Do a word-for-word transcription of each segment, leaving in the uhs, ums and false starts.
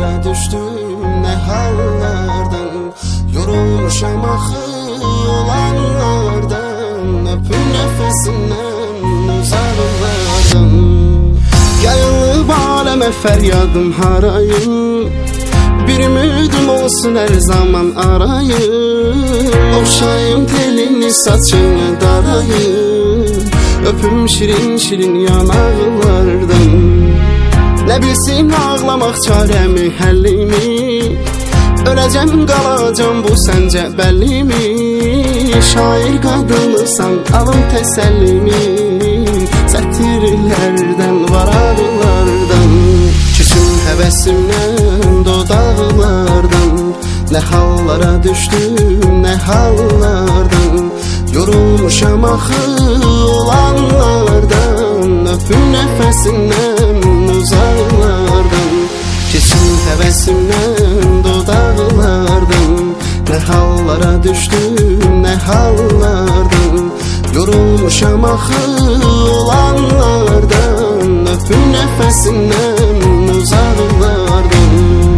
hallara düştüm, ne hallardan. Yorulmuşam axı olanlardan, öpün nefesinden uzaklardan. Yayılıb aləmə fəryadım harayım, bir ümidim olsun her zaman arayım. Oxşayım telini saçını darayım, öpüm şirin şirin yanaqlardan. Ne bilsin ağlamaq çarəmi, həllimi, öləcəm qalacam bu səncə bəllimi. Şair qadınısan alın təsəllimi, sətirlərdən varaqlardan. Küsüm həvəsimdən dodaqlardan, ne hallara düştüm, ne hallardan. Yorulmuşam axı olanlardan, öpün nefesindən uzaklardan. Kesin həvəsimdən dodaqlardan, ne hallara düştüm, ne hallardan. Yorulmuşam axı olanlardan, öpün nefesindən uzaklardan.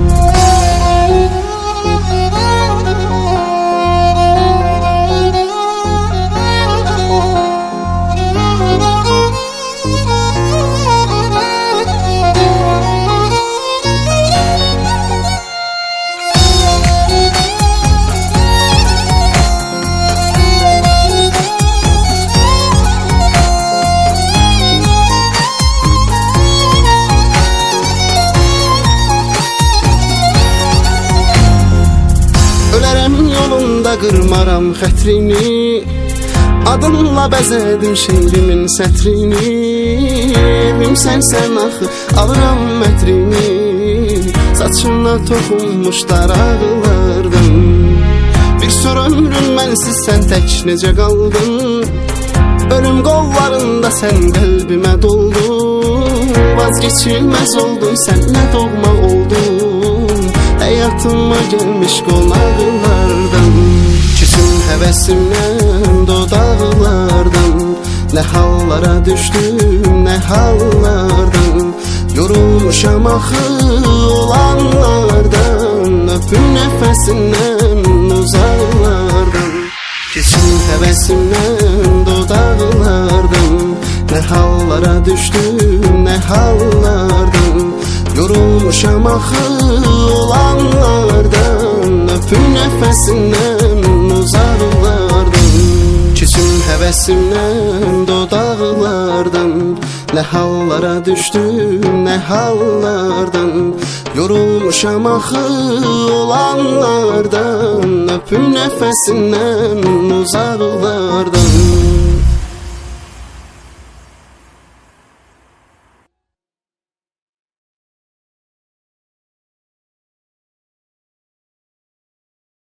Yolunda qırmaram xətrini, adınla bəzədim şeirimin sətrini. Evim sənsən axı, alıram mətrini, saçına toxunmuş daraqlardan. Bir sor ömrüm mənsiz sən tək necə qaldın, ölüm qollarında sən qəlbimə doldun. Vazgeçilməz oldun, sənlə doğma oldun, hayatıma gelmiş qonaqlardan. Küsüm həvəsimdən dodaqlardan, ne hallara düştüm, ne hallardan. Yorulmuşam axı olanlardan, öpün nefesindən uzaklardan. Küsüm həvəsimdən dodaqlardan, ne hallara düştüm, ne hallardan. Yorulmuşam axı olanlardan, öpün nefesindən uzaklardan. Küsüm həvəsimdən dodaqlardan, ne hallara düştüm, ne hallardan. Yorulmuşam axı olanlardan, öpün nefesindən uzaklardan.